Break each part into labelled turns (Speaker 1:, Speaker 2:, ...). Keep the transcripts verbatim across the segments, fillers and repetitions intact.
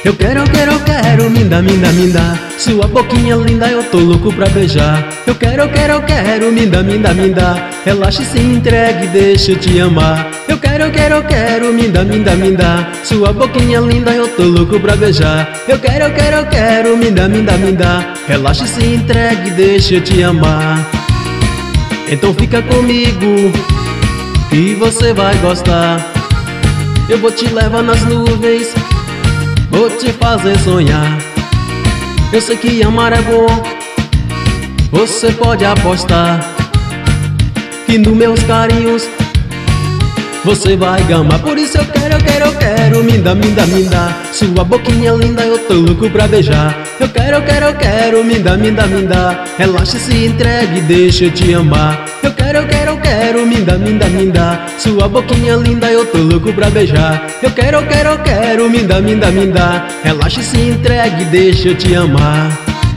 Speaker 1: Eu quero, eu quero, eu quero, me dá, me dá, me dá. Sua boquinha linda, eu tô louco pra beijar. Eu quero, eu quero, eu quero, me dá, me dá, me dá. Relaxe, se entregue, deixa eu te amar. Eu quero, eu quero, eu quero, me dá, me dá, me dá. Sua boquinha linda, eu tô louco pra beijar. Eu quero, eu quero, eu quero, me dá, me dá, me dá. Relaxe, se entregue, deixa eu te amar. Então fica comigo, que você vai gostar. Eu vou te levar nas nuvens, vou te fazer sonhar. Eu sei que amar é bom, você pode apostar que nos meus carinhos você vai gamar. Por isso eu quero, eu quero, eu quero, me dá, me dá, me dá. Sua boquinha linda, eu tô louco pra beijar. Eu quero, eu quero, eu quero, me dá, me dá, me dá. Relaxe, se entregue, deixa eu te amar. Eu quero, eu quero, eu quero, me dá, me dá, me dá. Sua boquinha linda, eu tô louco pra beijar. Eu quero, eu quero, eu quero, me dá, me dá, me dá. Relaxe, se entregue, deixa eu te amar.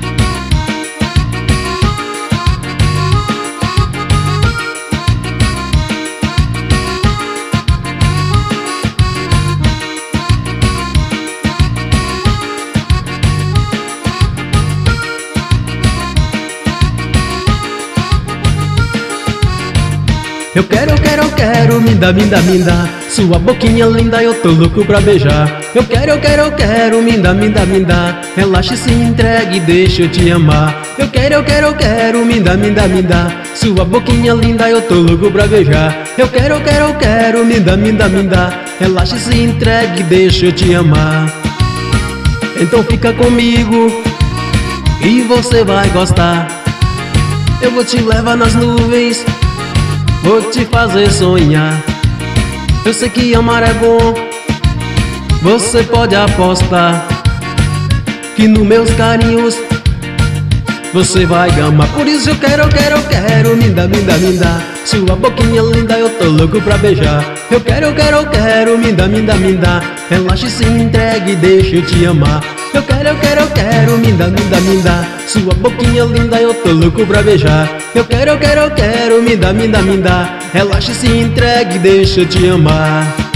Speaker 1: Eu quero, eu quero, eu quero, me dá, me dá, me dá. Sua boquinha linda, eu tô louco pra beijar. Eu quero, eu quero, eu quero, me dá, me dá, me dá. Relaxe, se entregue, deixa eu te amar. Eu quero, eu quero, eu quero, me dá, me dá, me dá. Sua boquinha linda, eu tô louco pra beijar. Eu quero, eu quero, eu quero, me dá, me dá, me dá. Relaxe, se entregue, deixa eu te amar. Então fica comigo, e você vai gostar. Eu vou te levar nas nuvens, vou te fazer sonhar. Eu sei que amar é bom, você pode apostar que nos meus carinhos você vai gamar. Por isso eu quero, eu quero, eu quero, me dá, me dá, me dá. Sua boquinha linda, eu tô louco pra beijar. Eu quero, eu quero, eu quero, me dá, me dá, me dá. Relaxe, se entregue, deixa eu te amar. Eu quero, eu quero, eu quero, me dá, me dá, me dá. Sua boquinha linda, eu tô louco pra beijar. Eu quero, eu quero, eu quero, me dá, me dá, me dá. Relaxe, se entregue, deixa eu te amar.